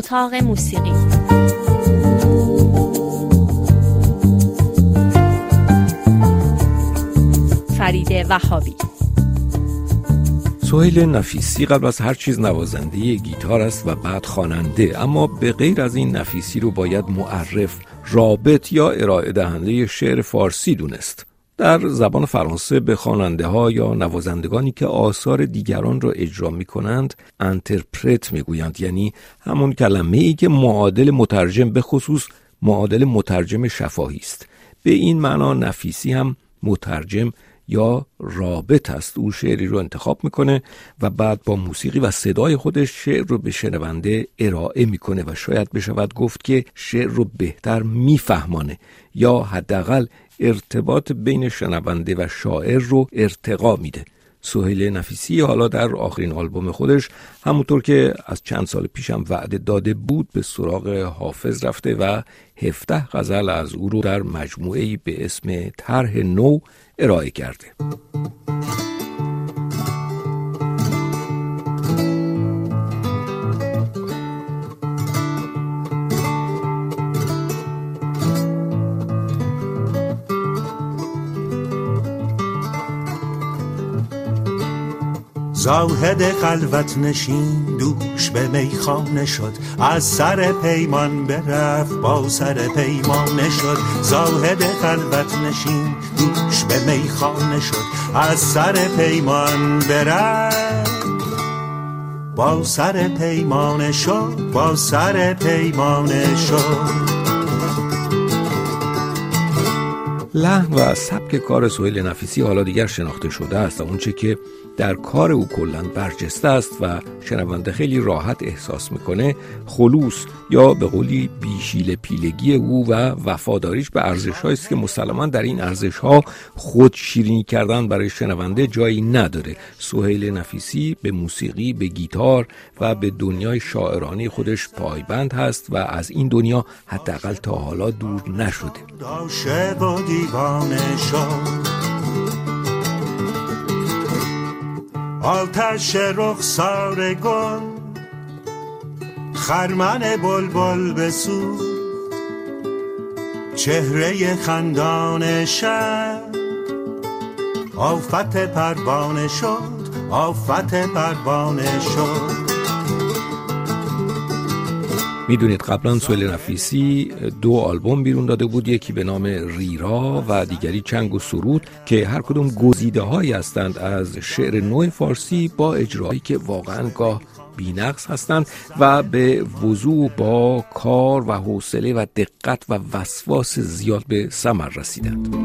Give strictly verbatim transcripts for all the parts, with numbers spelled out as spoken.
اتاق موسیقی. فرید وهابی. سهیل نفیسی قبل از هر چیز نوازنده گیتار است و بعد خواننده، اما به غیر از این نفیسی رو باید معرف، رابط یا ارائه دهنده شعر فارسی دونست. در زبان فرانسه به خواننده ها یا نوازندگانی که آثار دیگران را اجرا می کنند انترپرت می گویند، یعنی همون کلمه ای که معادل مترجم، به خصوص معادل مترجم شفاهی است. به این معنا نفیسی هم مترجم یا رابط است. او شعری رو انتخاب میکنه و بعد با موسیقی و صدای خودش شعر رو به شنونده ارائه میکنه و شاید بشود گفت که شعر رو بهتر میفهمانه یا حداقل ارتباط بین شنونده و شاعر رو ارتقا میده. سهیل نفیسی حالا در آخرین آلبوم خودش همونطور که از چند سال پیشم وعده داده بود به سراغ حافظ رفته و هفده غزل از او رو در مجموعه‌ای به اسم طرح نو ارائه کرده. زاهد خلوت نشین دوش به میخانه شد، از سر پیمان برفت با سر پیمانه شد. زاهد خلوت نشین دوش به میخانه شد، از سر پیمان برفت با سر پیمانه شد، با سر پیمانه شد. لحن و سبک کار سهیل نفیسی حالا دیگر شناخته شده است و اونچه که در کار او کلاً برجسته است و شنونده خیلی راحت احساس میکنه خلوص یا به قولی بیشیل پیلگی او و وفاداریش به ارزش‌هایی است که مسلماً در این ارزش‌ها خود شیرینی کردن برای شنونده جایی نداره. سهیل نفیسی به موسیقی، به گیتار و به دنیای شاعرانه خودش پایبند هست و از این دنیا حداقل تا حالا دور نشده. عاشق و دیوانه شد، آتش رخسار گل خرمن بلبل بسوخت، چهره خندان شب آفت پروانه شد، آفت پروانه شد. میدونید قبلا سهیل نفیسی دو آلبوم بیرون داده بود، یکی به نام ریرا و دیگری چنگ و سرود که هر کدوم گزیده هایی هستند از شعر نو فارسی با اجرایی که واقعا گاه بی‌نقص هستند و به وضوح با کار و حوصله و دقت و وسواس زیاد به ثمر رسیدند.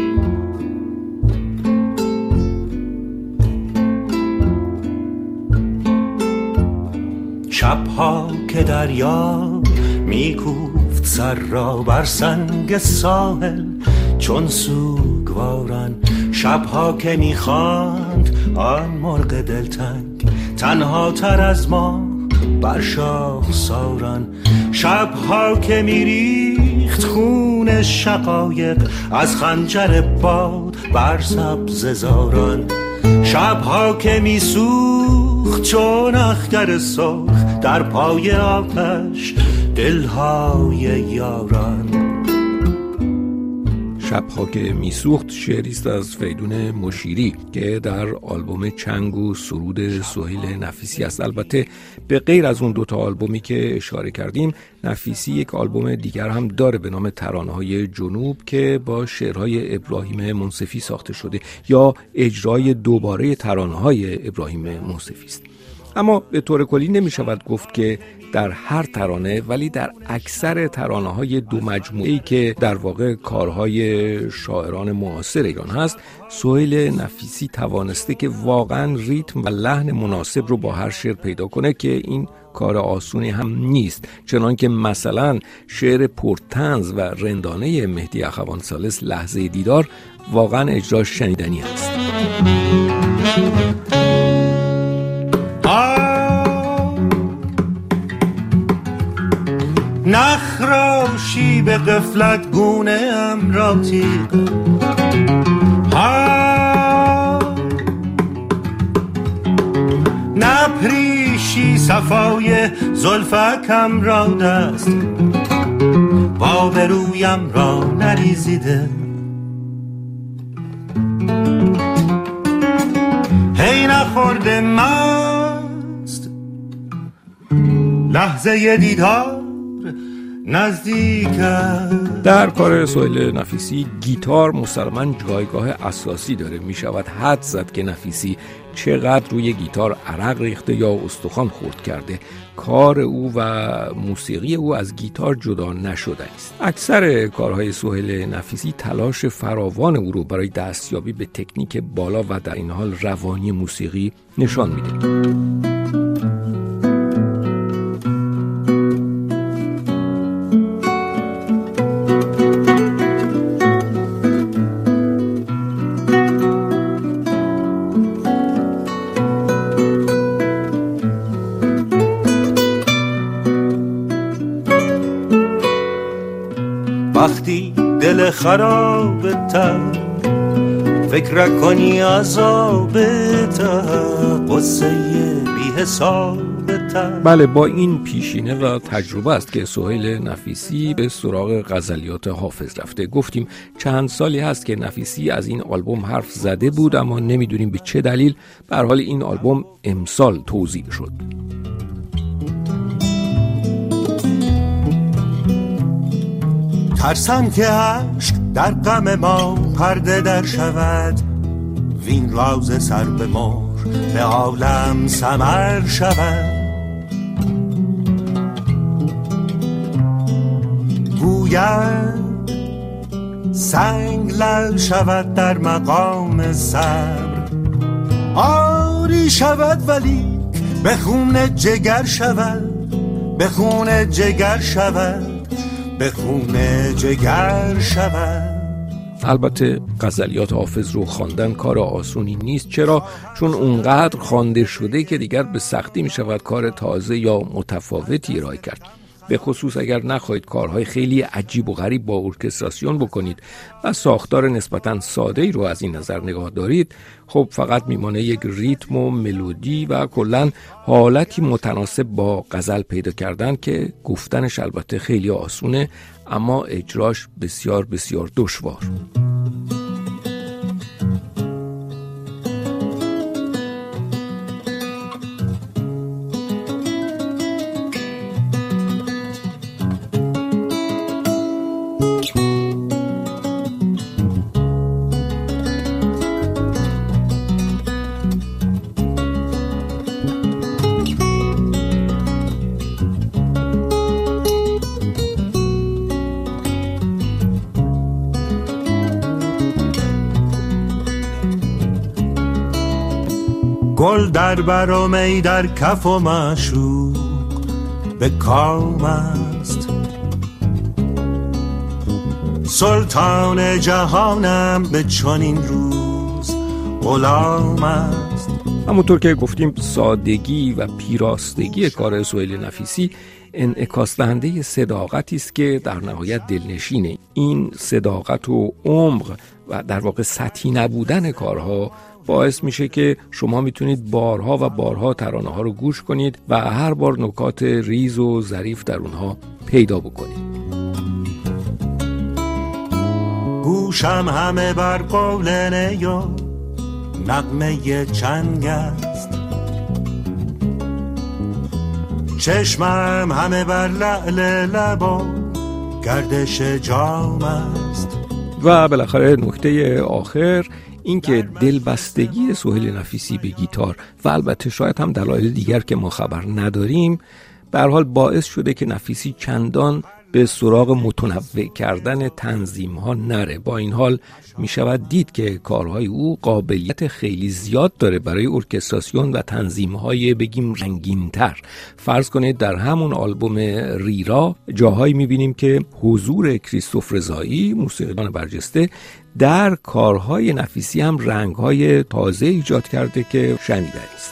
شبها که دریا میکوفت سر را بر سنگ ساحل چون سوگواران، شبها که میخواند آن مرغ دلتنگ تنها تر از ما بر شاخ ساران، شبها که میریخت خون شقایق از خنجر باد بر سبز زاران، شبها که میسوخت چون اخگر سرخ در پای آتش دلهای یاران. شبها که میسوخت شعریست از فریدون مشیری که در آلبوم چنگ و سرود سهیل نفیسی است. البته به غیر از اون دوتا آلبومی که اشاره کردیم، نفیسی یک آلبوم دیگر هم داره به نام ترانه‌های جنوب که با شعرهای ابراهیم منصفی ساخته شده یا اجرای دوباره ترانه‌های ابراهیم منصفی است. اما به طور کلی نمی شود گفت که در هر ترانه، ولی در اکثر ترانه‌های دو مجموعه‌ای که در واقع کارهای شاعران معاصر ایران هست، سهیل نفیسی توانسته که واقعا ریتم و لحن مناسب رو با هر شعر پیدا کنه که این کار آسونی هم نیست. چنان که مثلا شعر پرطنز و رندانه مهدی اخوان ثالث لحظه دیدار واقعا اجراش شنیدنی است. نخراشی به غفلت گونه ام را تیغ، نپریشی بخشی صفای زلفکم را دست با به رویم را نریزیده. هی نخورده مست لحظه دیدار نزدیک است. در کار سهیل نفیسی گیتار مسلماً جایگاه اساسی داره. می شود حد زد که نفیسی چقدر روی گیتار عرق ریخته یا استخوان خورد کرده. کار او و موسیقی او از گیتار جدا نشدنی است. اکثر کارهای سهیل نفیسی تلاش فراوان او رو برای دستیابی به تکنیک بالا و در این حال روانی موسیقی نشان میده. وقتی دل خرابتر فکر کنی عذابتر قصه بی حسابتر. بله، با این پیشینه و تجربه است که سهیل نفیسی به سراغ غزلیات حافظ رفته. گفتیم چند سالی هست که نفیسی از این آلبوم حرف زده بود، اما نمیدونیم به چه دلیل. به هر حال این آلبوم امسال توزیع شد. ترسم که عشق در غم ما پرده در شود، وین راز سر به مهر به عالم سمر شود. گوید سنگ لعل شود در مقام صبر، آری شود ولی به خون جگر شود، به خون جگر شود، به خون جگر شود. البته غزلیات حافظ رو خواندن کار آسونی نیست. چرا؟ چون اونقدر خوانده شده که دیگر به سختی می شود کار تازه یا متفاوتی ارائه کرد. به خصوص اگر نخواهید کارهای خیلی عجیب و غریب با ارکستراسیون بکنید و ساختار نسبتاً ساده‌ای رو از این نظر نگاه دارید، خب فقط میمانه یک ریتم و ملودی و کلاً حالتی متناسب با غزل پیدا کردن که گفتنش البته خیلی آسونه اما اجراش بسیار بسیار دشوار. گل در بر و می در کف و معشوق به کام است، سلطان جهانم به چنین روز غلام است. همونطور که گفتیم سادگی و پیراستگی کار سهیل نفیسی انعکاس دهنده صداقتی است که در نهایت دلنشینه. این صداقت و عمق و در واقع سطحی نبودن کارها باعث میشه که شما میتونید بارها و بارها ترانه ها رو گوش کنید و هر بار نکات ریز و ظریف در اونها پیدا بکنید. گوشم همه بر قول نی و نغمه چنگ است، چشمم همه بر لعل لب و گردش جام است. و بالاخره نکته آخر این که دلبستگی سهیل نفیسی به گیتار و البته شاید هم دلایل دیگر که ما خبر نداریم به هر حال باعث شده که نفیسی چندان به سراغ متنوع کردن تنظیم ها نره. با این حال می شود دید که کارهای او قابلیت خیلی زیاد داره برای ارکستراسیون و تنظیم های بگیم رنگین تر. فرض کنید در همون آلبوم ریرا جاهایی می بینیم که حضور کریستوف رضایی موسیقیدان برجسته در کارهای نفیسی هم رنگهای تازه ایجاد کرده که شنیدنی است.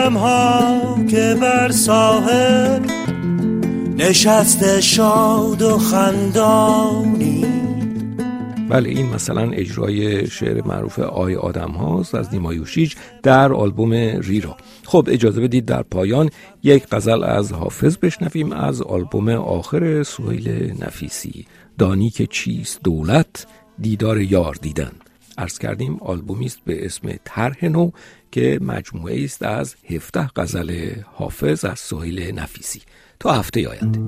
ها که بر ساحل نشسته شاد و خندانی. بله، این مثلا اجرای شعر معروف آی آدم هاست از نیما یوشیج در آلبوم ریرا. خب اجازه بدید در پایان یک غزل از حافظ بشنویم از آلبوم آخر سهیل نفیسی، دانی که چیست دولت دیدار یار دیدن. عرض کردیم آلبومی است به اسم طرح نو که مجموعه است از هفده غزل حافظ از سهیل نفیسی. تا هفته آینده.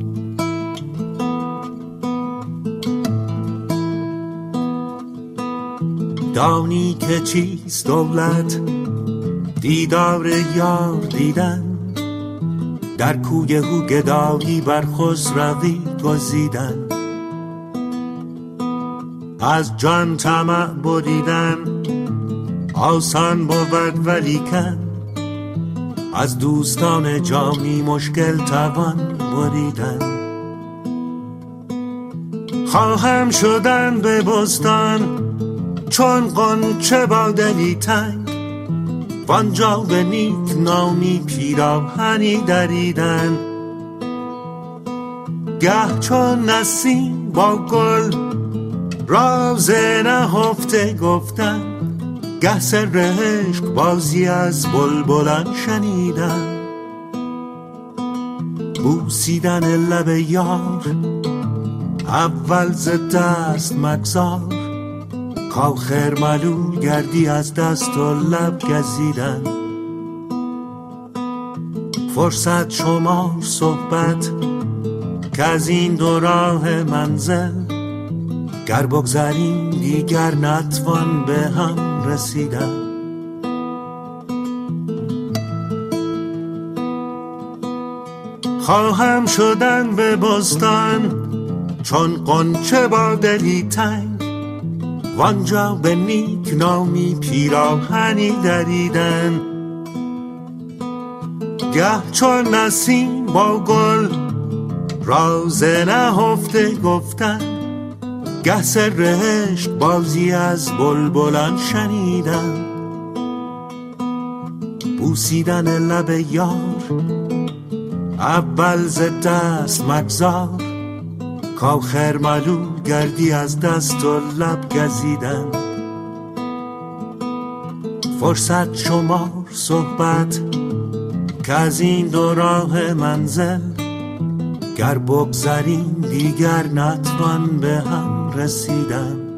دانی که چیست دولت دیدار یار دیدن، در کوی او گدایی بر خسروی گزیدن، از جان طمع بریدن آسان بود ولیکن، از دوستان جانی مشکل توان بریدن. خواهم شدن به بستان چون غنچه با دلی تنگ، وانجا به نیک نامی پیراهنی دریدن، گه چون نسیم با گل راز نهفته گفتن، گه سر عشق بازی از بلبلان شنیدن، بوسیدن لب یار اول ز دست مگذار، کاخر ملول گردی از دست و لب گزیدن، فرصت شما صحبت که از این دو راه منزل، گر بگذاریم دیگر نتوان به هم رسیدن. خواهم شدن به بستان چون غنچه با دلی تنگ، وانجا به نیک نامی پیراهنی دریدن، گه چون نسیم با گل راز نهفته گفتن، گه سر عشق بازی از بلبلان شنیدن، بوسیدن لب یار اول ز دست مگذار، کاخر ملول گردی از دست و لب گزیدن، فرصت شمار صحبت که از این دو راه منزل، گر بگذاریم دیگر نتوان به هم رسیدن.